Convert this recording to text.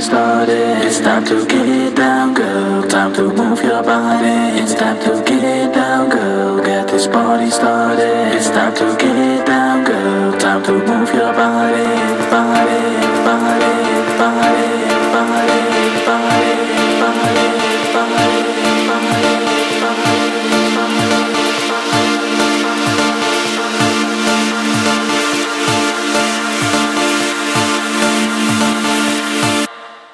started. It's time to get it down, girl. Time to move your body. It's time to get it down, girl. Get this party started. It's time to get it